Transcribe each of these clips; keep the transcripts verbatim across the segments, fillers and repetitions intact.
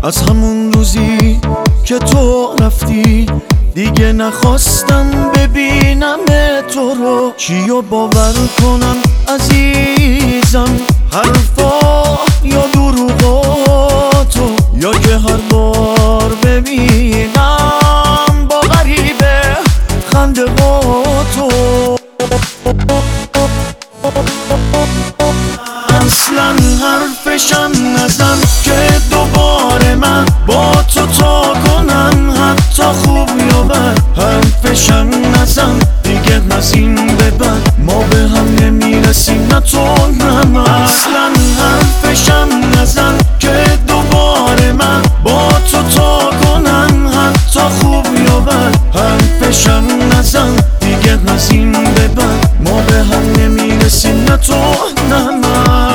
از همون روزی که تو رفتی دیگه نخواستم ببینم تو رو. چیو باور کنم عزیزم، حرفا یا دروغاتو، یا که هر بار ببینم با غریبه خنده تو. اصلا حرفشم نزن که دوباره من با تو تا کنم، حتی خوب یا بد. حرفشم نزن دیگه از این به بعد ما به هم نمیرسیم، نه تو نه من. اصلا حرفشم نزن که دوباره من با تو تا کنم، حتی خوب یا بد. حرفشم نزن دیگه از این به بعد ما به هم نمیرسیم، نه تو نه من.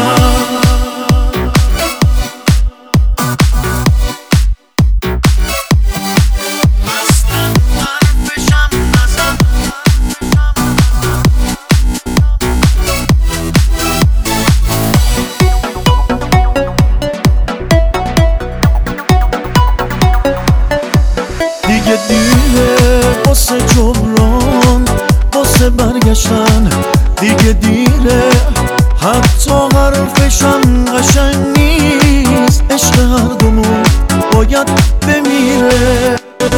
دیگه دیره واسه جبران، واسه برگشتن دیگه دیره. حتی حرفشم قشنگ نیست، عشق هر دومون باید بمیره.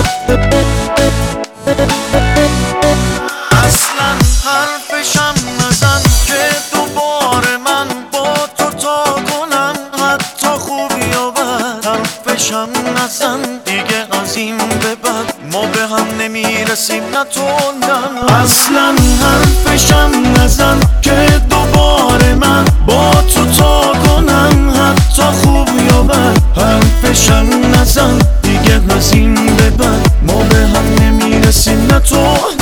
اصلا حرفشم نزن که دوباره من با تو تا کنم، حتی خوب یا بد. حرفشم نزن دیگه از این به بعد ما به هم نمیرسیم، نه تو نه. اصلا حرفشم نزن که دوباره من با تو تا کنم، حتی خوب یا بد. حرفشم نزن دیگه از این به بعد ما به هم نمیرسیم، نه تو